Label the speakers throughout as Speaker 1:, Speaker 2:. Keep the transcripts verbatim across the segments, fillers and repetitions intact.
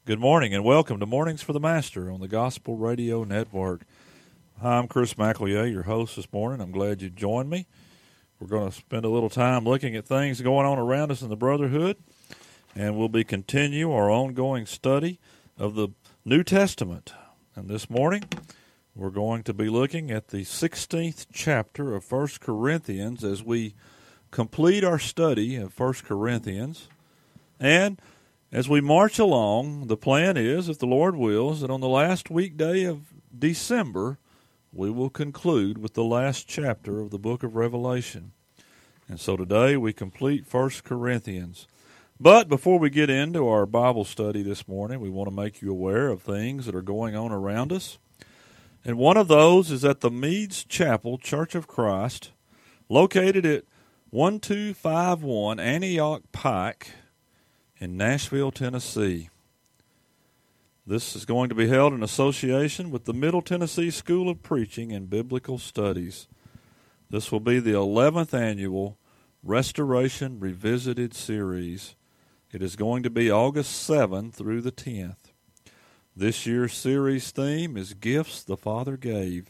Speaker 1: Good morning and welcome to Mornings for the Master on the Gospel Radio Network. Hi, I'm Chris McElroy, your host this morning. I'm glad you joined me. We're going to spend a little time looking at things going on around us in the Brotherhood, and we'll be continue our ongoing study of the New Testament. And this morning, we're going to be looking at the sixteenth chapter of First Corinthians as we complete our study of First Corinthians. And as we march along, the plan is, if the Lord wills, that on the last weekday of December, we will conclude with the last chapter of the book of Revelation. And so today we complete First Corinthians. But before we get into our Bible study this morning, we want to make you aware of things that are going on around us. And one of those is at the Meads Chapel Church of Christ, located at one two five one Antioch Pike, in Nashville, Tennessee. This is going to be held in association with the Middle Tennessee School of Preaching and Biblical Studies. This will be the eleventh annual Restoration Revisited series. It is going to be August seventh through the tenth. This year's series theme is Gifts the Father Gave.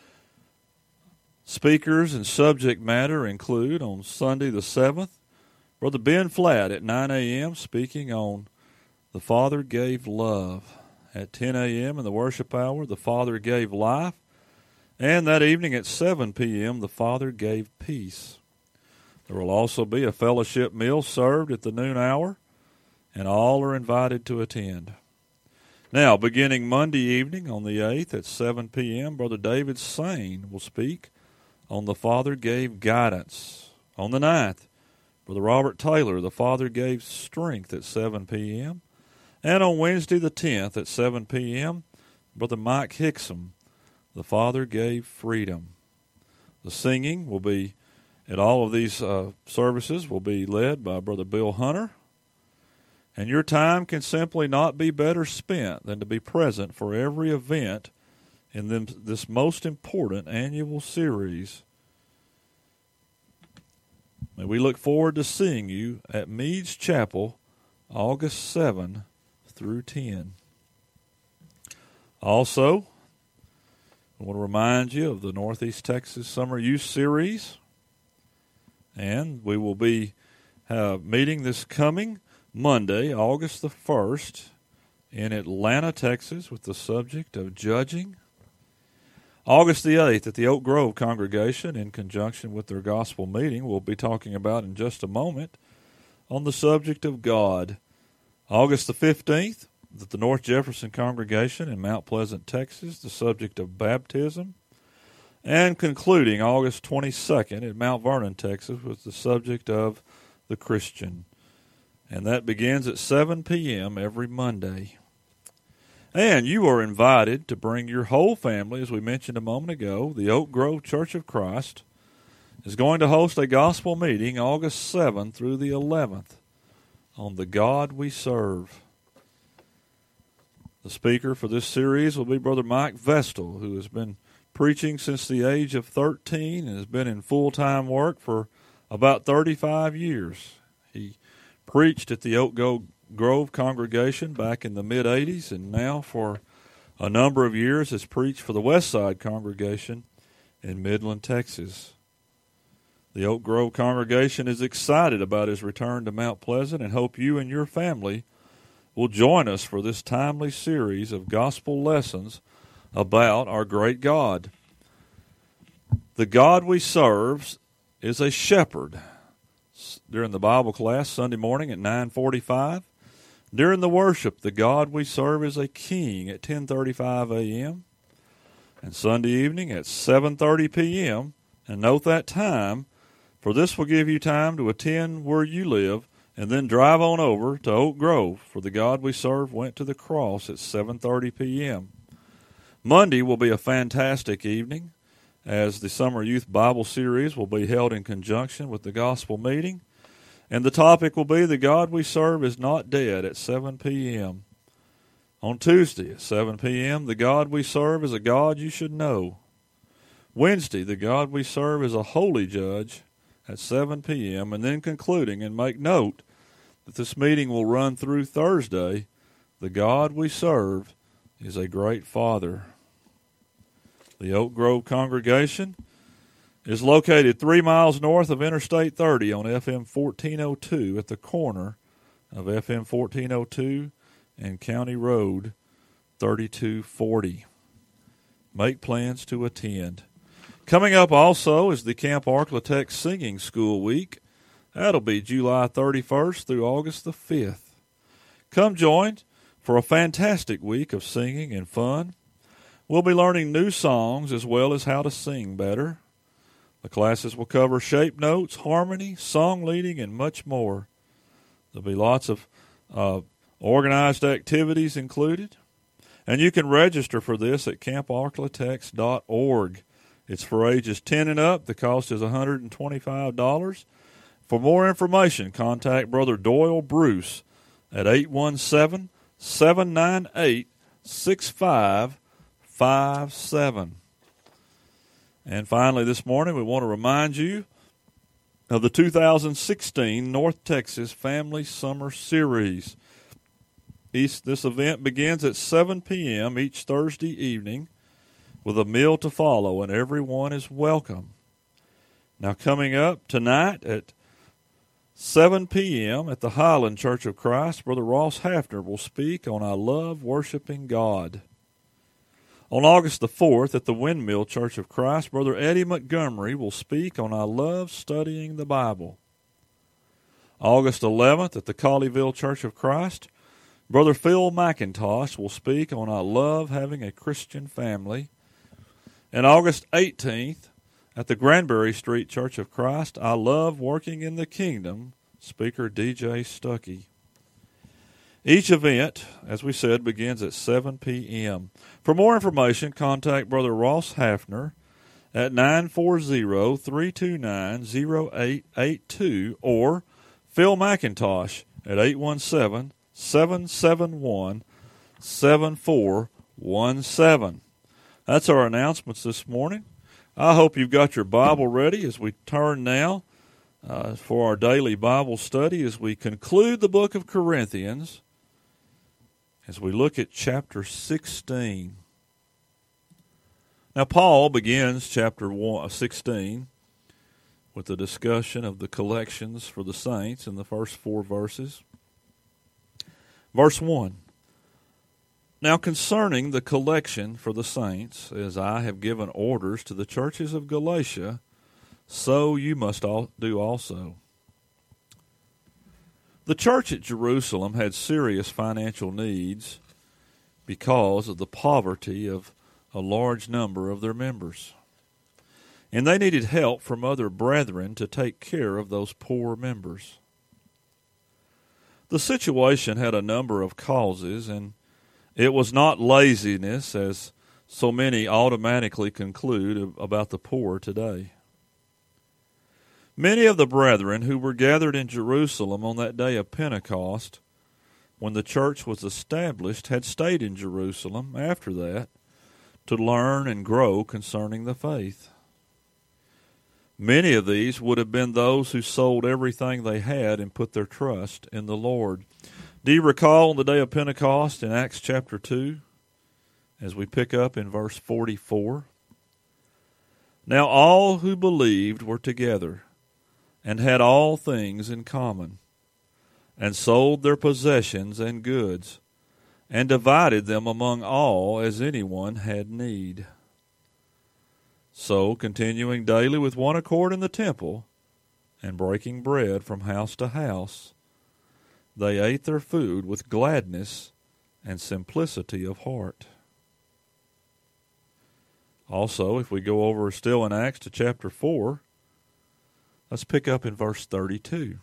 Speaker 1: Speakers and subject matter include on Sunday the seventh, Brother Ben Flatt at nine a.m. speaking on The Father Gave Love. At ten a.m. in the worship hour, The Father Gave Life. And that evening at seven p.m., The Father Gave Peace. There will also be a fellowship meal served at the noon hour, and all are invited to attend. Now, beginning Monday evening on the eighth at seven p.m., Brother David Sane will speak on The Father Gave Guidance. On the ninth, Brother Robert Taylor, The Father Gave Strength at seven p.m. And on Wednesday the tenth at seven p.m., Brother Mike Hickson, The Father Gave Freedom. The singing will be, at all of these uh, services, will be led by Brother Bill Hunter. And your time can simply not be better spent than to be present for every event in them, this most important annual series. And we look forward to seeing you at Meads Chapel, August seventh through tenth. Also, I want to remind you of the Northeast Texas Summer Youth Series. And we will be uh, meeting this coming Monday, August the first, in Atlanta, Texas, with the subject of judging. August the eighth at the Oak Grove congregation, in conjunction with their gospel meeting, we'll be talking about in just a moment on the subject of God. August the fifteenth at the North Jefferson congregation in Mount Pleasant, Texas, the subject of baptism. And concluding August twenty-second at Mount Vernon, Texas, with the subject of the Christian. And that begins at seven p.m. every Monday. And you are invited to bring your whole family, as we mentioned a moment ago. The Oak Grove Church of Christ is going to host a gospel meeting August seventh through the eleventh on the God we serve. The speaker for this series will be Brother Mike Vestal, who has been preaching since the age of thirteen and has been in full-time work for about thirty-five years. He preached at the Oak Grove Grove congregation back in the mid-eighties, and now for a number of years has preached for the Westside congregation in Midland, Texas. The Oak Grove congregation is excited about his return to Mount Pleasant and hope you and your family will join us for this timely series of gospel lessons about our great God. The God we serve is a shepherd. During the Bible class Sunday morning at nine forty-five, during the worship, the God we serve is a king at ten thirty-five a.m. And Sunday evening at seven thirty p.m. And note that time, for this will give you time to attend where you live and then drive on over to Oak Grove, for the God we serve went to the cross at seven thirty p.m. Monday will be a fantastic evening, as the Summer Youth Bible Series will be held in conjunction with the gospel meeting. And the topic will be The God We Serve is Not Dead at seven p.m. On Tuesday at seven p.m., The God We Serve is a God You Should Know. Wednesday, The God We Serve is a Holy Judge at seven p.m. And then concluding, and make note that this meeting will run through Thursday, The God we serve is a great Father. The Oak Grove congregation is located three miles north of Interstate thirty on F M fourteen oh two at the corner of F M fourteen oh two and County Road thirty-two forty. Make plans to attend. Coming up also is the Camp Arklatex Singing School Week. That'll be July thirty-first through August the fifth. Come join for a fantastic week of singing and fun. We'll be learning new songs as well as how to sing better. The classes will cover shape notes, harmony, song leading, and much more. There'll be lots of uh, organized activities included. And you can register for this at camp arklatex dot org. It's for ages ten and up. The cost is one hundred twenty-five dollars. For more information, contact Brother Doyle Bruce at eight one seven, seven nine eight, six five five seven. And finally this morning, we want to remind you of the two thousand sixteen North Texas Family Summer Series. East, this event begins at seven p.m. each Thursday evening with a meal to follow, and everyone is welcome. Now coming up tonight at seven p.m. at the Highland Church of Christ, Brother Ross Hafner will speak on I Love Worshiping God. On August the fourth at the Windmill Church of Christ, Brother Eddie Montgomery will speak on I Love Studying the Bible. August eleventh at the Colleyville Church of Christ, Brother Phil McIntosh will speak on I Love Having a Christian Family. And August eighteenth at the Granbury Street Church of Christ, I Love Working in the Kingdom, Speaker D J Stuckey. Each event, as we said, begins at seven p.m. For more information, contact Brother Ross Hafner at nine four zero, three two nine, zero eight eight two or Phil McIntosh at eight one seven, seven seven one, seven four one seven. That's our announcements this morning. I hope you've got your Bible ready as we turn now uh, for our daily Bible study as we conclude the book of Corinthians, as we look at chapter sixteen. Now, Paul begins chapter sixteen with a discussion of the collections for the saints in the first four verses. Verse one, Now concerning the collection for the saints, as I have given orders to the churches of Galatia, so you must all do also. The church at Jerusalem had serious financial needs because of the poverty of a large number of their members. And they needed help from other brethren to take care of those poor members. The situation had a number of causes, and it was not laziness, as so many automatically conclude about the poor today. Many of the brethren who were gathered in Jerusalem on that day of Pentecost, when the church was established, had stayed in Jerusalem after that to learn and grow concerning the faith. Many of these would have been those who sold everything they had and put their trust in the Lord. Do you recall on the day of Pentecost in Acts chapter two, as we pick up in verse forty-four? Now all who believed were together and had all things in common, and sold their possessions and goods, and divided them among all as anyone had need. So, continuing daily with one accord in the temple, and breaking bread from house to house, they ate their food with gladness and simplicity of heart. Also, if we go over still in Acts to chapter four, let's pick up in verse thirty-two.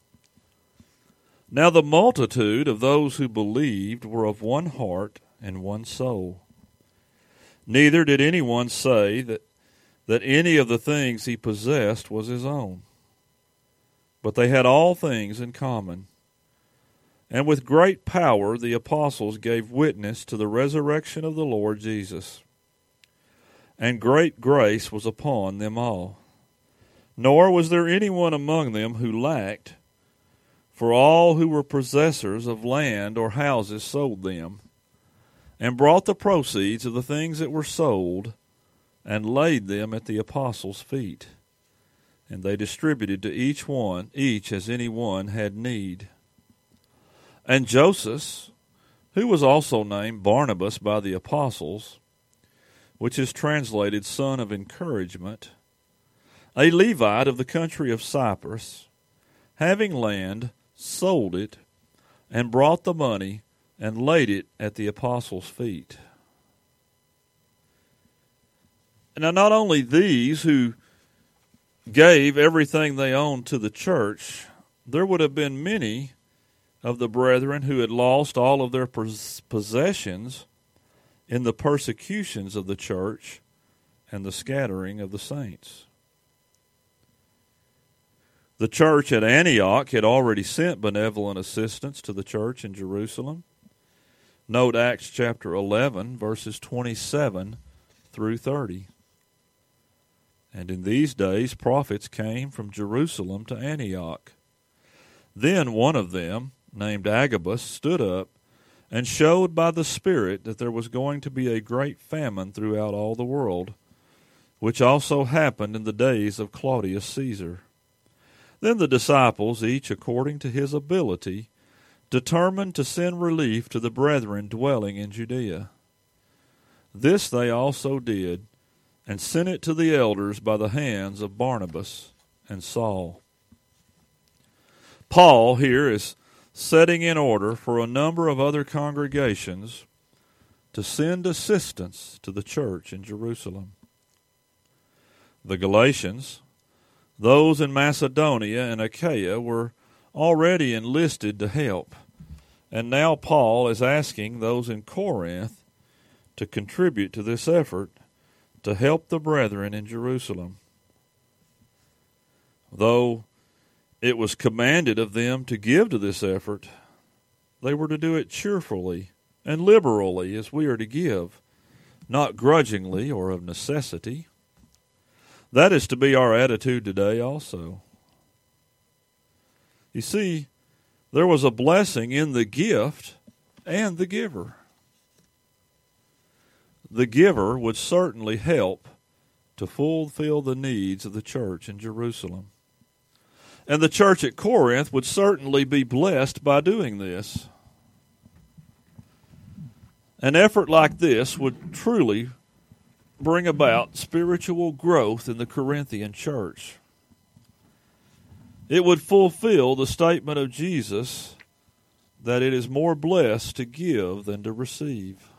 Speaker 1: Now the multitude of those who believed were of one heart and one soul. Neither did anyone say that, that any of the things he possessed was his own, but they had all things in common. And with great power the apostles gave witness to the resurrection of the Lord Jesus. And great grace was upon them all. Nor was there anyone among them who lacked, For all who were possessors of land or houses sold them, and brought the proceeds of the things that were sold, and laid them at the apostles' feet. And they distributed to each one, each as any one had need. And Joseph, who was also named Barnabas by the apostles, which is translated son of encouragement, a Levite of the country of Cyprus, having land, sold it, and brought the money, and laid it at the apostles' feet. And now not only these who gave everything they owned to the church, there would have been many of the brethren who had lost all of their possessions in the persecutions of the church and the scattering of the saints. The church at Antioch had already sent benevolent assistance to the church in Jerusalem. Note Acts chapter eleven, verses twenty-seven through thirty. And in these days prophets came from Jerusalem to Antioch. Then one of them, named Agabus, stood up and showed by the Spirit that there was going to be a great famine throughout all the world, which also happened in the days of Claudius Caesar. Then the disciples, each according to his ability, determined to send relief to the brethren dwelling in Judea. This they also did, and sent it to the elders by the hands of Barnabas and Saul. Paul here is setting in order for a number of other congregations to send assistance to the church in Jerusalem. The Galatians, those in Macedonia and Achaia, were already enlisted to help, and now Paul is asking those in Corinth to contribute to this effort to help the brethren in Jerusalem. Though it was commanded of them to give to this effort, they were to do it cheerfully and liberally as we are to give, not grudgingly or of necessity. That is to be our attitude today also. You see, there was a blessing in the gift and the giver. The giver would certainly help to fulfill the needs of the church in Jerusalem. And the church at Corinth would certainly be blessed by doing this. An effort like this would truly bring about spiritual growth in the Corinthian church. It would fulfill the statement of Jesus that it is more blessed to give than to receive.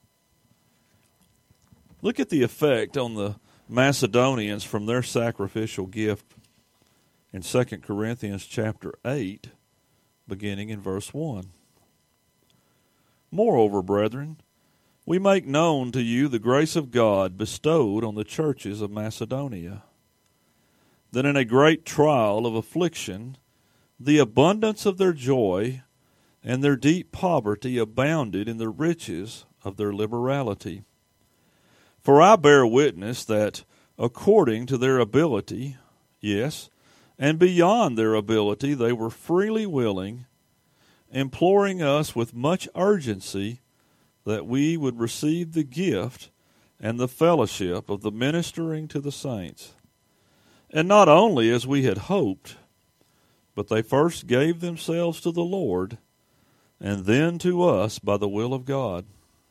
Speaker 1: Look at the effect on the Macedonians from their sacrificial gift in Second Corinthians chapter eight, beginning in verse one. Moreover, brethren, we make known to you the grace of God bestowed on the churches of Macedonia, that in a great trial of affliction, the abundance of their joy and their deep poverty abounded in the riches of their liberality. For I bear witness that according to their ability, yes, and beyond their ability, they were freely willing, imploring us with much urgency that we would receive the gift and the fellowship of the ministering to the saints. And not only as we had hoped, but they first gave themselves to the Lord, and then to us by the will of God.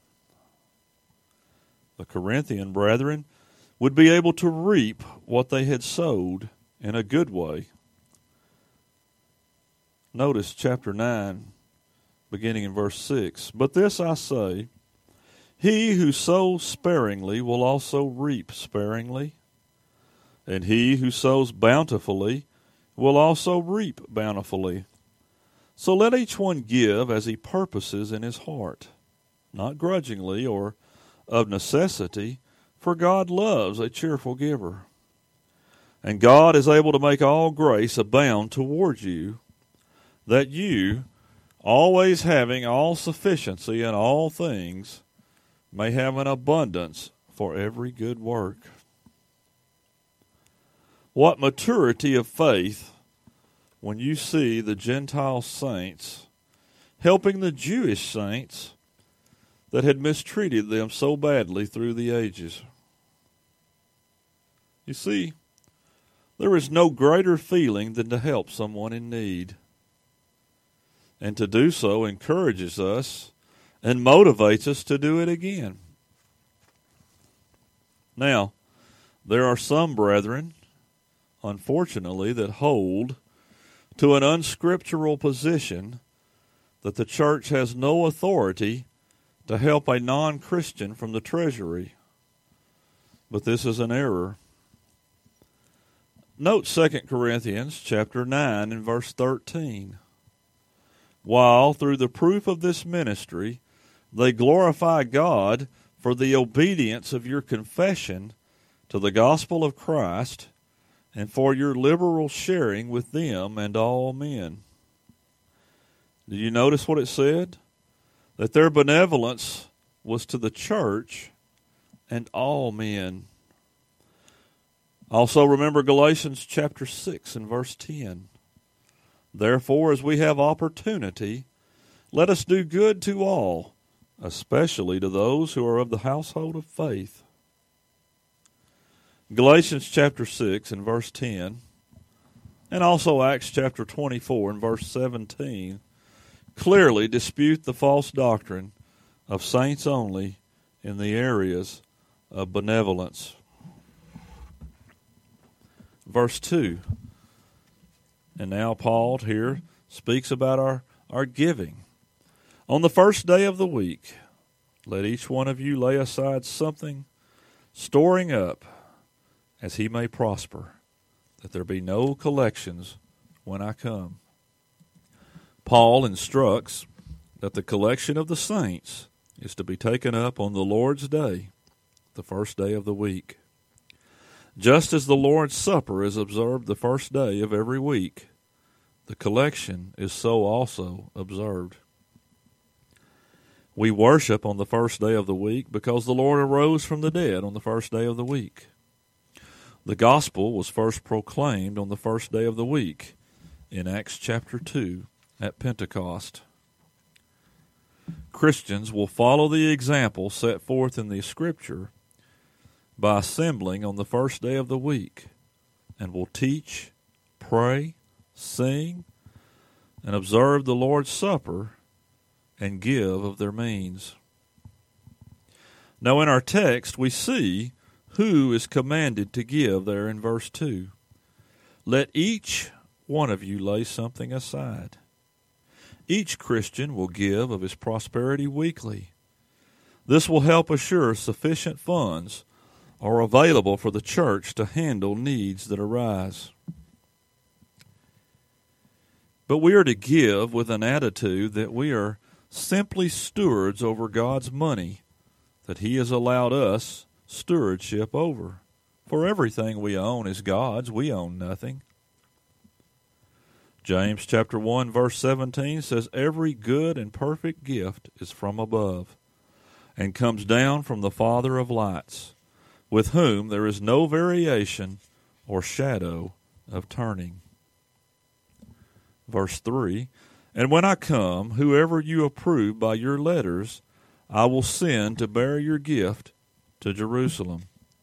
Speaker 1: The Corinthian brethren would be able to reap what they had sowed in a good way. Notice chapter nine, beginning in verse six. But this I say, he who sows sparingly will also reap sparingly, and he who sows bountifully will also reap bountifully. So let each one give as he purposes in his heart, not grudgingly or of necessity, for God loves a cheerful giver. And God is able to make all grace abound toward you, that you, always having all sufficiency in all things, may have an abundance for every good work. What maturity of faith when you see the Gentile saints helping the Jewish saints that had mistreated them so badly through the ages. You see, there is no greater feeling than to help someone in need. And to do so encourages us and motivates us to do it again. Now, there are some brethren, unfortunately, that hold to an unscriptural position that the church has no authority to help a non-Christian from the treasury. But this is an error. Note Second Corinthians chapter nine and verse thirteen. While through the proof of this ministry they glorify God for the obedience of your confession to the gospel of Christ and for your liberal sharing with them and all men. Did you notice what it said? That their benevolence was to the church and all men. Also remember Galatians chapter six and verse ten. Therefore, as we have opportunity, let us do good to all, especially to those who are of the household of faith. Galatians chapter six and verse ten, and also Acts chapter twenty-four and verse seventeen, clearly dispute the false doctrine of saints only in the areas of benevolence. Verse two, and now Paul here speaks about our, our giving. On the first day of the week, let each one of you lay aside something, storing up as he may prosper, that there be no collections when I come. Paul instructs that the collection of the saints is to be taken up on the Lord's day, the first day of the week. Just as the Lord's Supper is observed the first day of every week, the collection is so also observed. We worship on the first day of the week because the Lord arose from the dead on the first day of the week. The gospel was first proclaimed on the first day of the week in Acts chapter two at Pentecost. Christians will follow the example set forth in the Scripture by assembling on the first day of the week, and will teach, pray, sing, and observe the Lord's Supper, and give of their means. Now in our text we see who is commanded to give there in verse two. Let each one of you lay something aside. Each Christian will give of his prosperity weekly. This will help assure sufficient funds are available for the church to handle needs that arise. But we are to give with an attitude that we are simply stewards over God's money that He has allowed us stewardship over. For everything we own is God's. We own nothing. James chapter one verse seventeen says, every good and perfect gift is from above, and comes down from the Father of lights, with whom there is no variation or shadow of turning. Verse three, and when I come, whoever you approve by your letters, I will send to bear your gift to Jerusalem.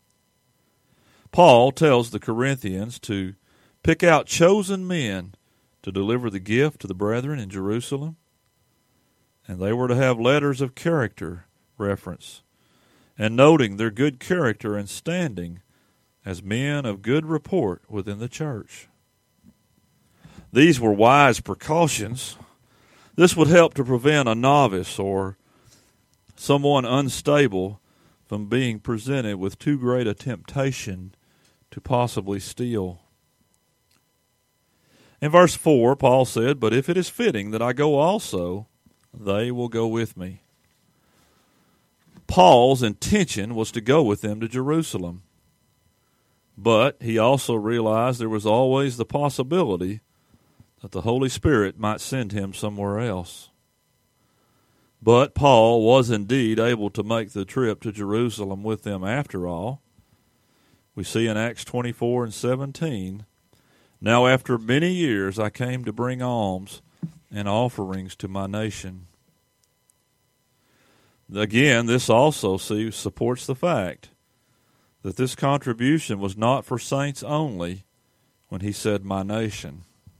Speaker 1: Paul tells the Corinthians to pick out chosen men to deliver the gift to the brethren in Jerusalem, and they were to have letters of character reference, and noting their good character and standing as men of good report within the church. These were wise precautions. This would help to prevent a novice or someone unstable from being presented with too great a temptation to possibly steal. In verse four, Paul said, but if it is fitting that I go also, they will go with me. Paul's intention was to go with them to Jerusalem, but he also realized there was always the possibility that the Holy Spirit might send him somewhere else. But Paul was indeed able to make the trip to Jerusalem with them after all. We see in Acts twenty-four and seventeen, Now after many years I came to bring alms and offerings to my nation. Again, this also see, supports the fact that this contribution was not for saints only when he said my nation.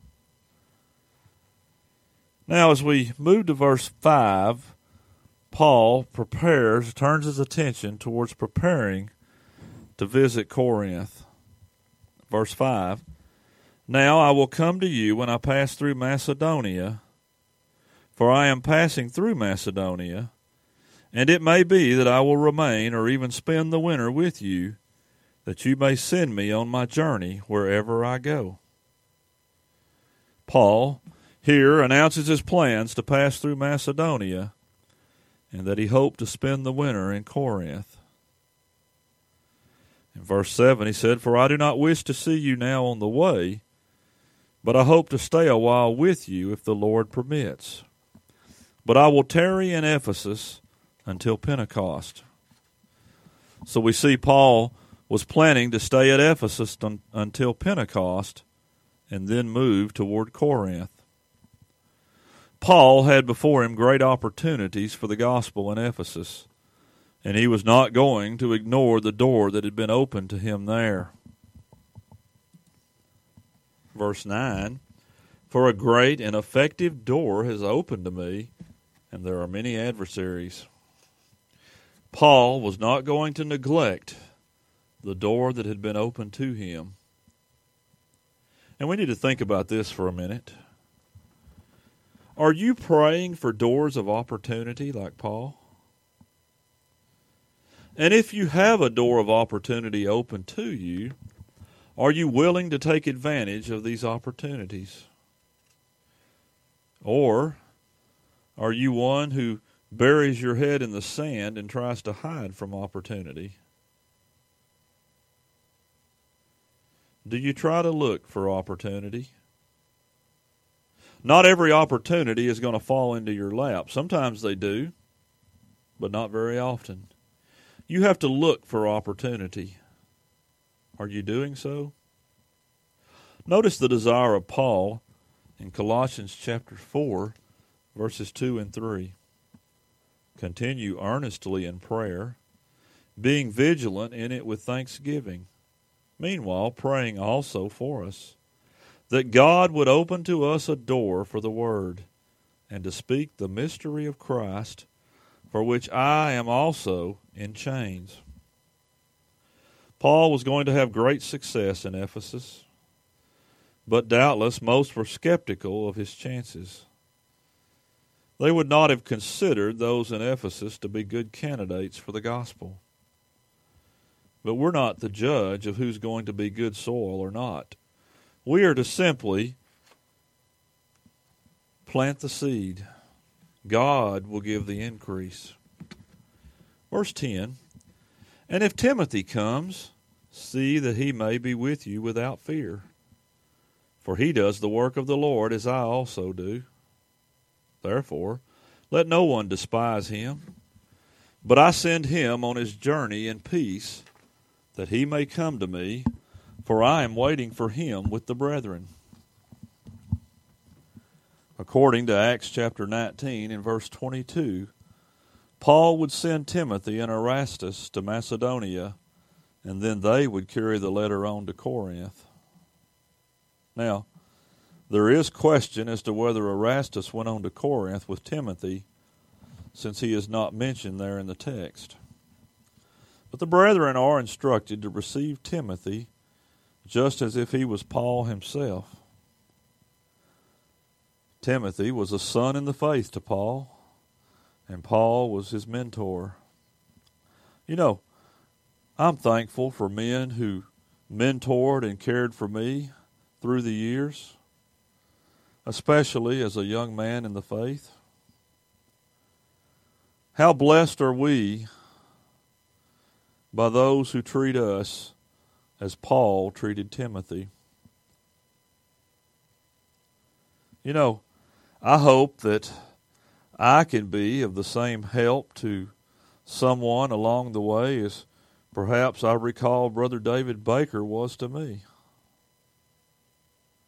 Speaker 1: Now as we move to verse five, Paul prepares, turns his attention towards preparing to visit Corinth. Verse five, now I will come to you when I pass through Macedonia, for I am passing through Macedonia, and it may be that I will remain or even spend the winter with you, that you may send me on my journey wherever I go. Paul here announces his plans to pass through Macedonia, and that he hoped to spend the winter in Corinth. In verse seven he said, for I do not wish to see you now on the way, but I hope to stay a while with you if the Lord permits. But I will tarry in Ephesus until Pentecost. So we see Paul was planning to stay at Ephesus un- until Pentecost and then move toward Corinth. Paul had before him great opportunities for the gospel in Ephesus, and he was not going to ignore the door that had been opened to him there. Verse nine, for a great and effective door has opened to me, and there are many adversaries. Paul was not going to neglect the door that had been opened to him. And we need to think about this for a minute. Are you praying for doors of opportunity like Paul? And if you have a door of opportunity open to you, are you willing to take advantage of these opportunities? Or are you one who buries your head in the sand and tries to hide from opportunity? Do you try to look for opportunity? Not every opportunity is going to fall into your lap. Sometimes they do, but not very often. You have to look for opportunity. Are you doing so? Notice the desire of Paul in Colossians chapter four, verses two and three. Continue earnestly in prayer, being vigilant in it with thanksgiving. Meanwhile, praying also for us, that God would open to us a door for the word, and to speak the mystery of Christ, for which I am also in chains. Paul was going to have great success in Ephesus, but doubtless most were skeptical of his chances. They would not have considered those in Ephesus to be good candidates for the gospel. But we're not the judge of who's going to be good soil or not. We are to simply plant the seed. God will give the increase. Verse ten, and if Timothy comes, see that he may be with you without fear. For he does the work of the Lord as I also do. Therefore, let no one despise him, but I send him on his journey in peace, that he may come to me, for I am waiting for him with the brethren. According to Acts chapter nineteen and verse twenty-two, Paul would send Timothy and Erastus to Macedonia, and then they would carry the letter on to Corinth. Now, there is question as to whether Erastus went on to Corinth with Timothy, since he is not mentioned there in the text. But the brethren are instructed to receive Timothy just as if he was Paul himself. Timothy was a son in the faith to Paul, and Paul was his mentor. You know, I'm thankful for men who mentored and cared for me through the years, especially as a young man in the faith. How blessed are we by those who treat us as Paul treated Timothy. You know, I hope that I can be of the same help to someone along the way as perhaps I recall Brother David Baker was to me.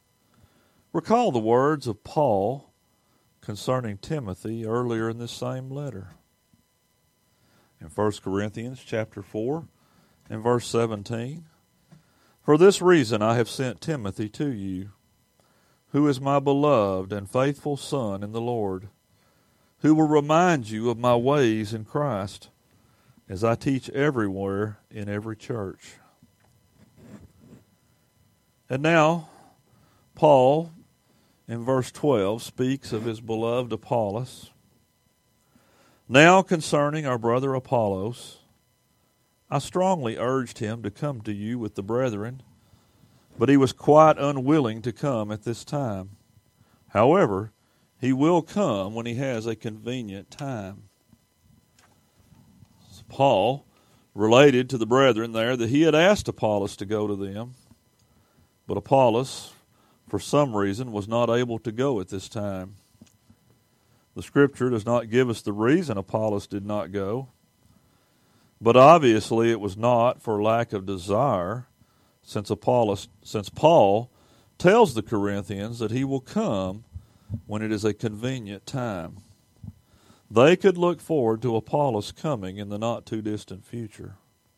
Speaker 1: Recall the words of Paul concerning Timothy earlier in this same letter. In First Corinthians chapter four and verse seventeen, "For this reason I have sent Timothy to you, who is my beloved and faithful son in the Lord, who will remind you of my ways in Christ, as I teach everywhere in every church." And now, Paul, in verse twelve, speaks of his beloved Apollos. "Now concerning our brother Apollos, I strongly urged him to come to you with the brethren, but he was quite unwilling to come at this time. However, he will come when he has a convenient time." So Paul related to the brethren there that he had asked Apollos to go to them, but Apollos, for some reason, was not able to go at this time. The Scripture does not give us the reason Apollos did not go, but obviously it was not for lack of desire, since Apollos, since Paul tells the Corinthians that he will come when it is a convenient time. They could look forward to Apollos coming in the not-too-distant future.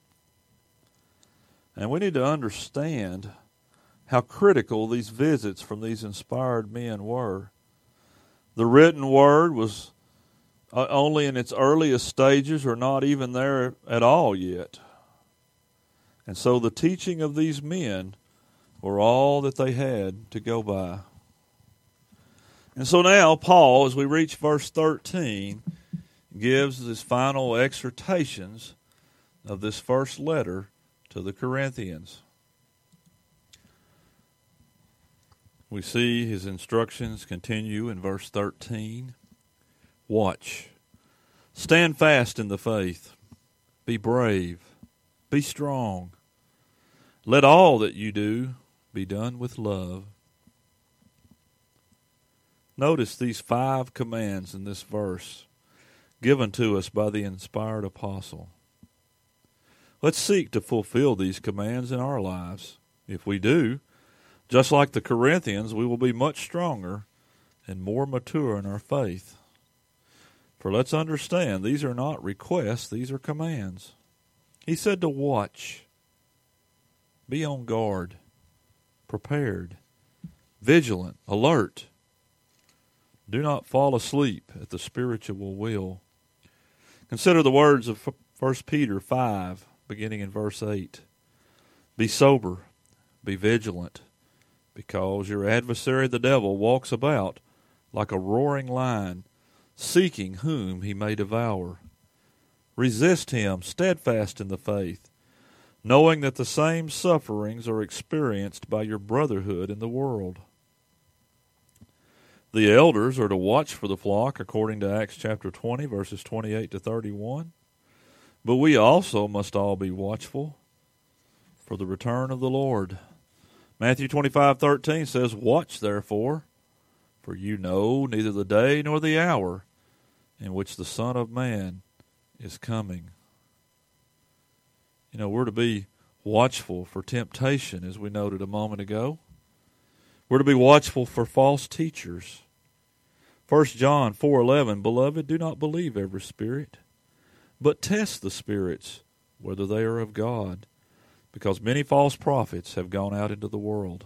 Speaker 1: And we need to understand how critical these visits from these inspired men were. The written word was only in its earliest stages, or not even there at all yet. And so the teaching of these men were all that they had to go by. And so now Paul, as we reach verse thirteen, gives his final exhortations of this first letter to the Corinthians. We see his instructions continue in verse thirteen. "Watch. Stand fast in the faith. Be brave. Be strong. Let all that you do be done with love." Notice these five commands in this verse given to us by the inspired apostle. Let's seek to fulfill these commands in our lives. If we do, just like the Corinthians, we will be much stronger and more mature in our faith. For let's understand, these are not requests, these are commands. He said to watch, be on guard, prepared, vigilant, alert. Do not fall asleep at the spiritual wheel. Consider the words of First Peter five, beginning in verse eight. Be sober, be vigilant, because your adversary the devil walks about like a roaring lion, seeking whom he may devour. Resist him, steadfast in the faith, knowing that the same sufferings are experienced by your brotherhood in the world. The elders are to watch for the flock according to Acts chapter twenty, verses twenty-eight to thirty-one. But we also must all be watchful for the return of the Lord. Matthew twenty-five thirteen says, Watch therefore, for you know neither the day nor the hour in which the Son of Man is coming. You know, we're to be watchful for temptation, as we noted a moment ago. We're to be watchful for false teachers. First John four eleven, Beloved, do not believe every spirit, but test the spirits, whether they are of God, because many false prophets have gone out into the world.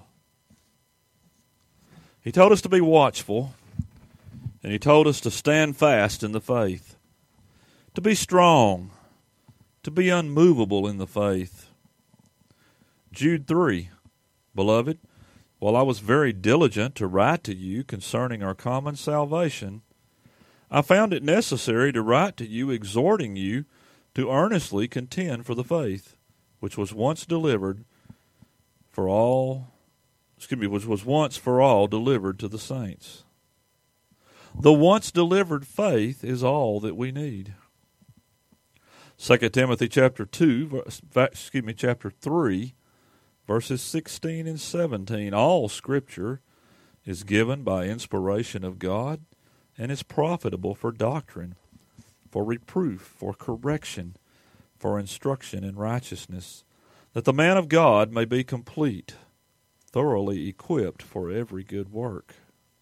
Speaker 1: He told us to be watchful, and he told us to stand fast in the faith, to be strong, to be unmovable in the faith. Jude three, Beloved, while I was very diligent to write to you concerning our common salvation, I found it necessary to write to you exhorting you to earnestly contend for the faith, which was once delivered for all, excuse me, which was once for all delivered to the saints. The once delivered faith is all that we need. Second Timothy chapter two, excuse me, chapter three, verses sixteen and seventeen. All Scripture is given by inspiration of God and is profitable for doctrine, for reproof, for correction, for instruction in righteousness, that the man of God may be complete, thoroughly equipped for every good work.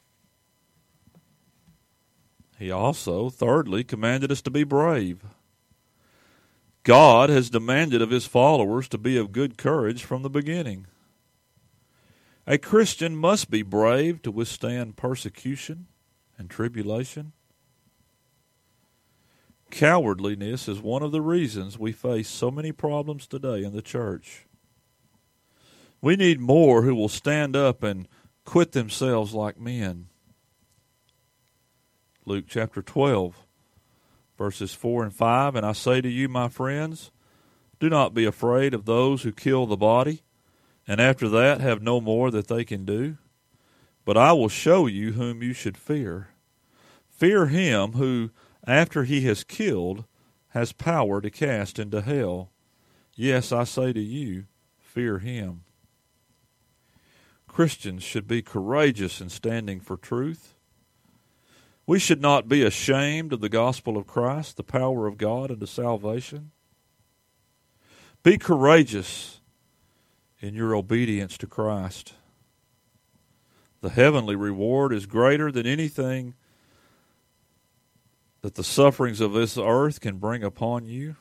Speaker 1: He also, thirdly, commanded us to be brave. God has demanded of his followers to be of good courage from the beginning. A Christian must be brave to withstand persecution and tribulation. Cowardliness is one of the reasons we face so many problems today in the church. We need more who will stand up and quit themselves like men. Luke chapter twelve, verses four and five, "And I say to you, my friends, do not be afraid of those who kill the body, and after that have no more that they can do. But I will show you whom you should fear. Fear him who, after he has killed, has power to cast into hell. Yes, I say to you, fear him." Christians should be courageous in standing for truth. We should not be ashamed of the gospel of Christ, the power of God unto salvation. Be courageous in your obedience to Christ. The heavenly reward is greater than anything that the sufferings of this earth can bring upon you.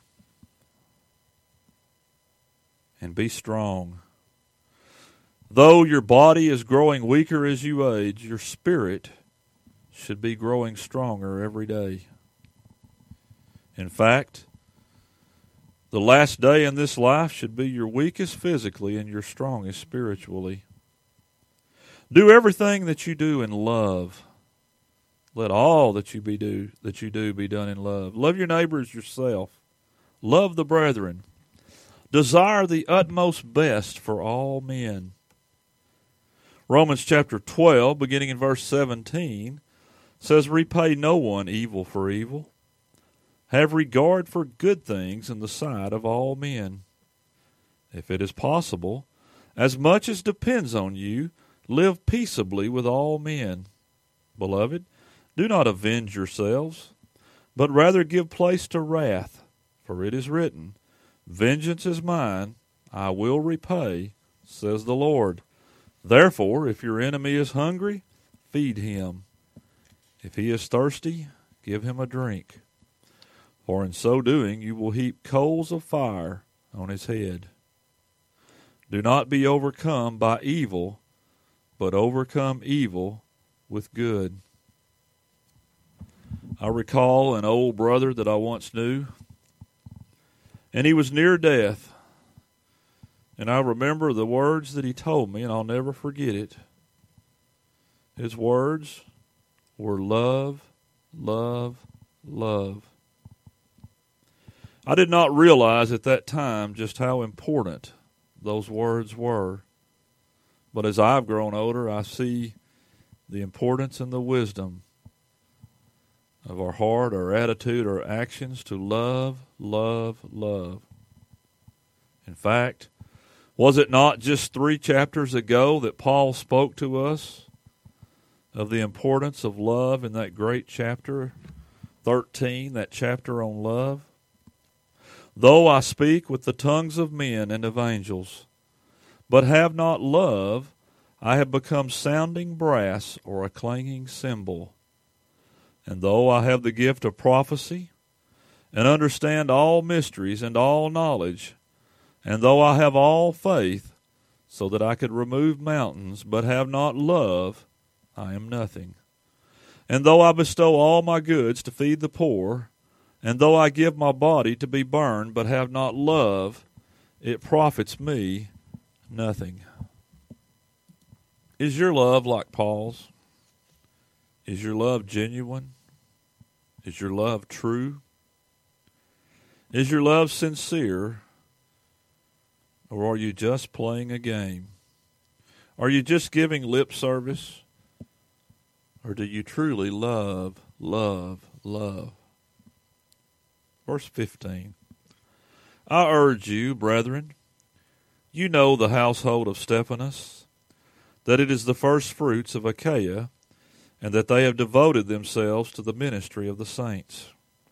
Speaker 1: And be strong. Though your body is growing weaker as you age, your spirit should be growing stronger every day. In fact, the last day in this life should be your weakest physically and your strongest spiritually. Do everything that you do in love. Let all that you be do that you do be done in love. Love your neighbor as yourself. Love the brethren. Desire the utmost best for all men. Romans chapter twelve, beginning in verse seventeen, says, "Repay no one evil for evil. Have regard for good things in the sight of all men. If it is possible, as much as depends on you, live peaceably with all men. Beloved, do not avenge yourselves, but rather give place to wrath, for it is written, 'Vengeance is mine, I will repay, says the Lord.' Therefore, if your enemy is hungry, feed him. If he is thirsty, give him a drink. For in so doing you will heap coals of fire on his head. Do not be overcome by evil, but overcome evil with good." I recall an old brother that I once knew, and he was near death. And I remember the words that he told me, and I'll never forget it. His words were love, love, love. I did not realize at that time just how important those words were. But as I've grown older, I see the importance and the wisdom of our heart, our attitude, our actions to love, love, love. In fact, was it not just three chapters ago that Paul spoke to us of the importance of love in that great chapter thirteen, that chapter on love? "Though I speak with the tongues of men and of angels, but have not love, I have become sounding brass or a clanging cymbal. And though I have the gift of prophecy, and understand all mysteries and all knowledge, and though I have all faith, so that I could remove mountains, but have not love, I am nothing. And though I bestow all my goods to feed the poor, and though I give my body to be burned, but have not love, it profits me nothing." Is your love like Paul's? Is your love genuine? Is your love true? Is your love sincere? Or are you just playing a game? Are you just giving lip service? Or do you truly love, love, love? Verse fifteen. "I urge you, brethren, you know the household of Stephanas, that it is the first fruits of Achaia, and that they have devoted themselves to the ministry of the saints."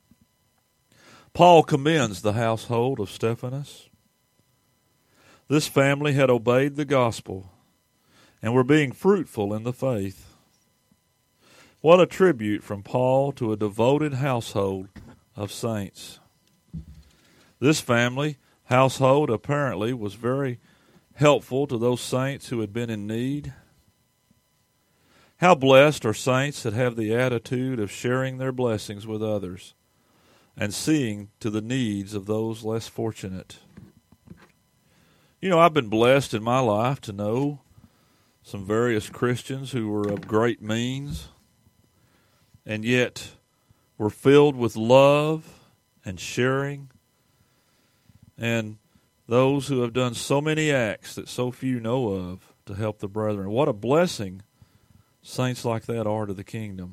Speaker 1: Paul commends the household of Stephanas. This family had obeyed the gospel. and were being fruitful in the faith. What a tribute from Paul to a devoted household of saints. This family household apparently was very helpful to those saints who had been in need. How blessed are saints that have the attitude of sharing their blessings with others and seeing to the needs of those less fortunate. You know, I've been blessed in my life to know some various Christians who were of great means and yet were filled with love and sharing, and those who have done so many acts that so few know of to help the brethren. What a blessing saints like that are to the kingdom.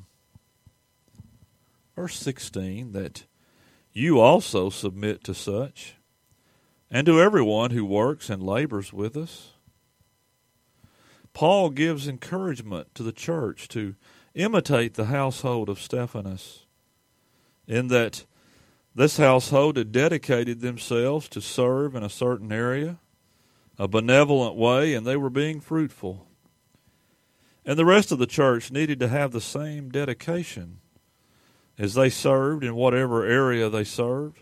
Speaker 1: Verse sixteen, that you also submit to such, and to everyone who works and labors with us. Paul gives encouragement to the church to imitate the household of Stephanas, in that this household had dedicated themselves to serve in a certain area, a benevolent way, and they were being fruitful. And the rest of the church needed to have the same dedication as they served in whatever area they served.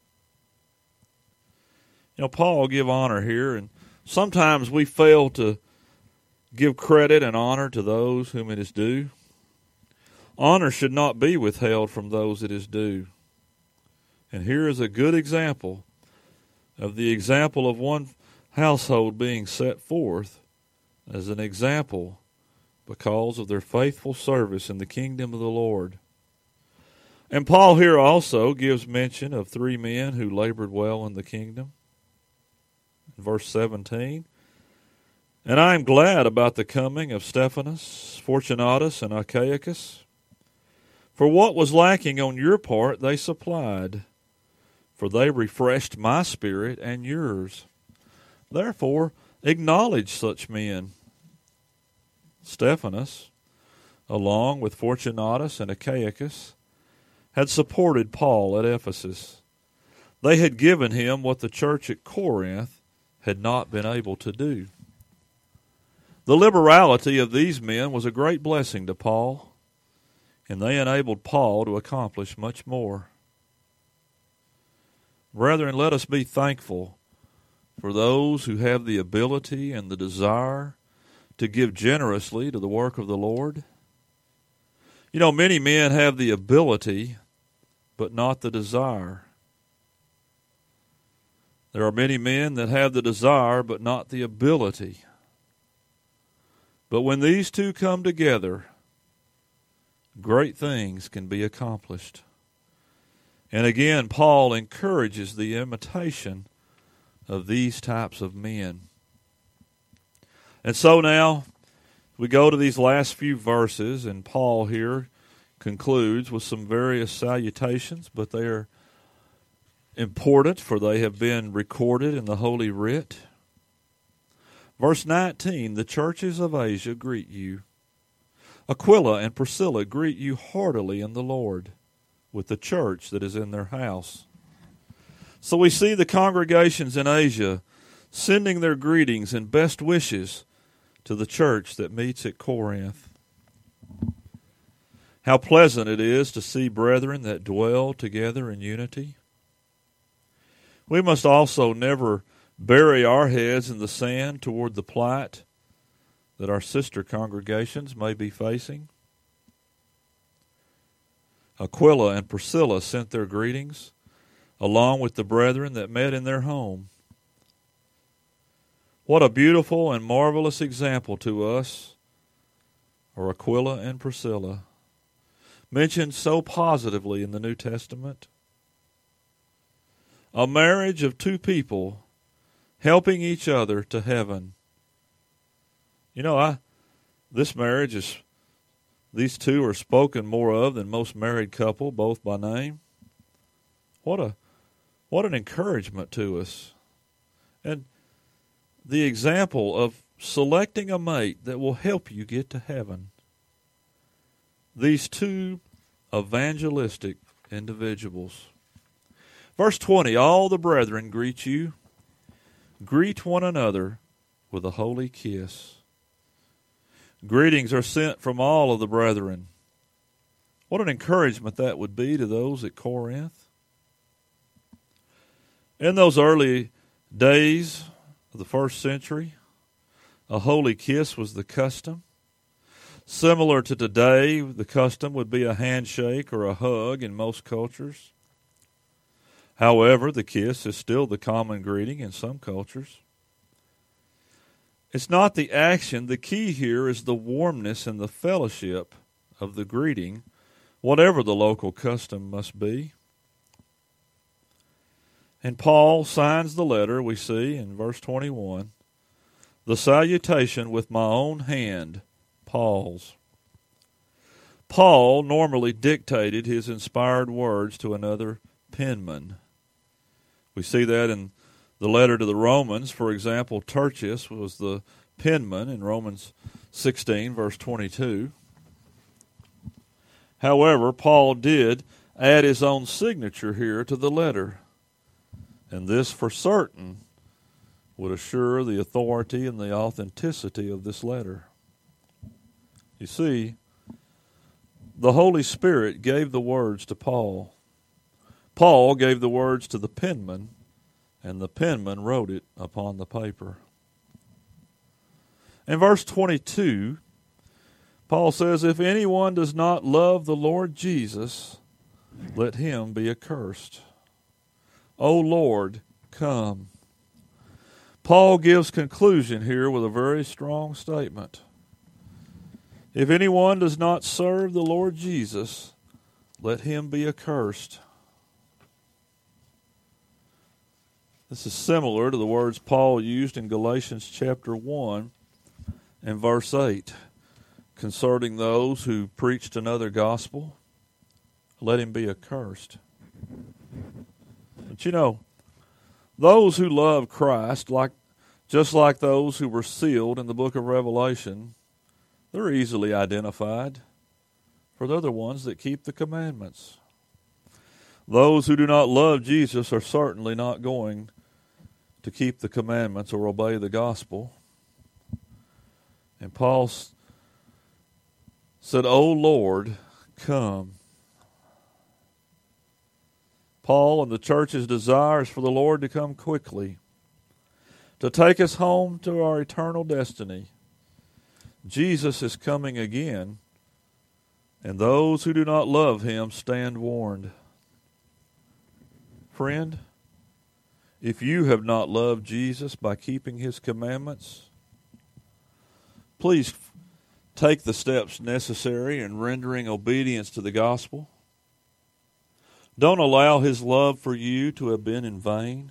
Speaker 1: You know, Paul give honor here, and sometimes we fail to give credit and honor to those whom it is due. Honor should not be withheld from those it is due. And here is a good example of the example of one household being set forth as an example because of their faithful service in the kingdom of the Lord. And Paul here also gives mention of three men who labored well in the kingdom. In verse seventeen, and I am glad about the coming of Stephanas, Fortunatus, and Achaicus, for what was lacking on your part they supplied, for they refreshed my spirit and yours. Therefore, acknowledge such men. Stephanas, along with Fortunatus and Achaicus, had supported Paul at Ephesus. They had given him what the church at Corinth had not been able to do. The liberality of these men was a great blessing to Paul, and they enabled Paul to accomplish much more. Brethren, let us be thankful for those who have the ability and the desire to give generously to the work of the Lord. You know, many men have the ability, but not the desire. There are many men that have the desire, but not the ability. But when these two come together, great things can be accomplished. And again, Paul encourages the imitation of these types of men. And so now we go to these last few verses, and Paul here concludes with some various salutations, but they are important, for they have been recorded in the Holy Writ. Verse nineteen, the churches of Asia greet you. Aquila and Priscilla greet you heartily in the Lord, with the church that is in their house. So we see the congregations in Asia sending their greetings and best wishes to the church that meets at Corinth. How pleasant it is to see brethren that dwell together in unity. We must also never bury our heads in the sand toward the plight that our sister congregations may be facing. Aquila and Priscilla sent their greetings, along with the brethren that met in their home. What a beautiful and marvelous example to us are Aquila and Priscilla, mentioned so positively in the New Testament. A marriage of two people helping each other to heaven. You know, I this marriage is, these two are spoken more of than most married couple, both by name. What a what an encouragement to us. And the example of selecting a mate that will help you get to heaven. These two evangelistic individuals. Verse twenty, all the brethren greet you. Greet one another with a holy kiss. Greetings are sent from all of the brethren. What an encouragement that would be to those at Corinth. In those early days of the first century, a holy kiss was the custom. Similar to today, the custom would be a handshake or a hug in most cultures. However, the kiss is still the common greeting in some cultures. It's not the action. The key here is the warmness and the fellowship of the greeting, whatever the local custom must be. And Paul signs the letter, we see in verse twenty-one, the salutation with my own hand, Paul's. Paul normally dictated his inspired words to another penman. We see that in the letter to the Romans. For example, Tertius was the penman in Romans sixteen, verse twenty-two. However, Paul did add his own signature here to the letter, and this for certain would assure the authority and the authenticity of this letter. You see, the Holy Spirit gave the words to Paul. Paul gave the words to the penman, and the penman wrote it upon the paper. In verse twenty-two, Paul says, if anyone does not love the Lord Jesus, let him be accursed. O Lord, come. Paul gives conclusion here with a very strong statement. If anyone does not serve the Lord Jesus, let him be accursed. This is similar to the words Paul used in Galatians chapter one and verse eight concerning those who preached another gospel. Let him be accursed. But you know, those who love Christ, like just like those who were sealed in the book of Revelation, they're easily identified, for they're the ones that keep the commandments. Those who do not love Jesus are certainly not going to keep the commandments or obey the gospel. And Paul said, O Lord, come. Paul and the church's desire is for the Lord to come quickly, to take us home to our eternal destiny. Jesus is coming again, and those who do not love him stand warned. Friend, if you have not loved Jesus by keeping his commandments, please take the steps necessary in rendering obedience to the gospel. Don't allow his love for you to have been in vain.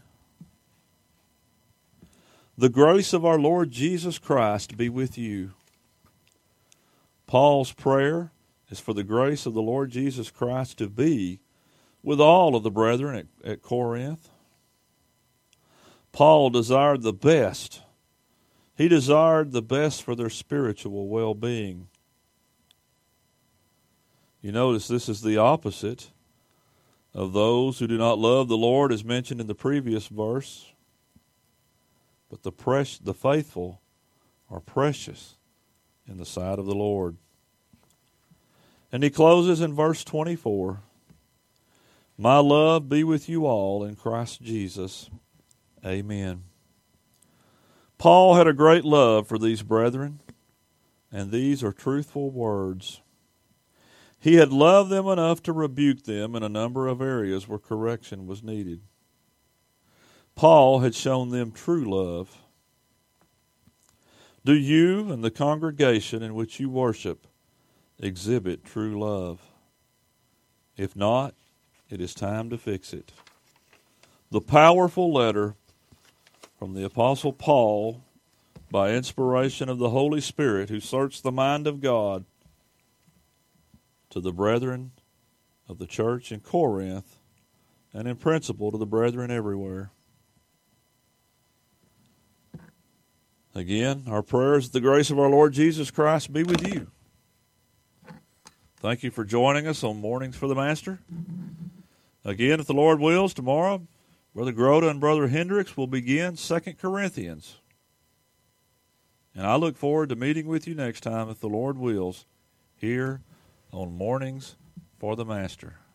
Speaker 1: The grace of our Lord Jesus Christ be with you. Paul's prayer is for the grace of the Lord Jesus Christ to be with all of the brethren at, at Corinth. Paul desired the best. He desired the best for their spiritual well-being. You notice this is the opposite of those who do not love the Lord, as mentioned in the previous verse. But the pres- the faithful are precious in the sight of the Lord. And he closes in verse twenty-four. My love be with you all in Christ Jesus. Amen. Paul had a great love for these brethren, and these are truthful words. He had loved them enough to rebuke them in a number of areas where correction was needed. Paul had shown them true love. Do you and the congregation in which you worship exhibit true love? If not, it is time to fix it. The powerful letter from the Apostle Paul, by inspiration of the Holy Spirit who searched the mind of God, to the brethren of the church in Corinth, and in principle to the brethren everywhere. Again, our prayers, the grace of our Lord Jesus Christ be with you. Thank you for joining us on Mornings for the Master. Again, if the Lord wills, tomorrow, Brother Groda and Brother Hendricks will begin Second Corinthians. And I look forward to meeting with you next time, if the Lord wills, here on Mornings for the Master.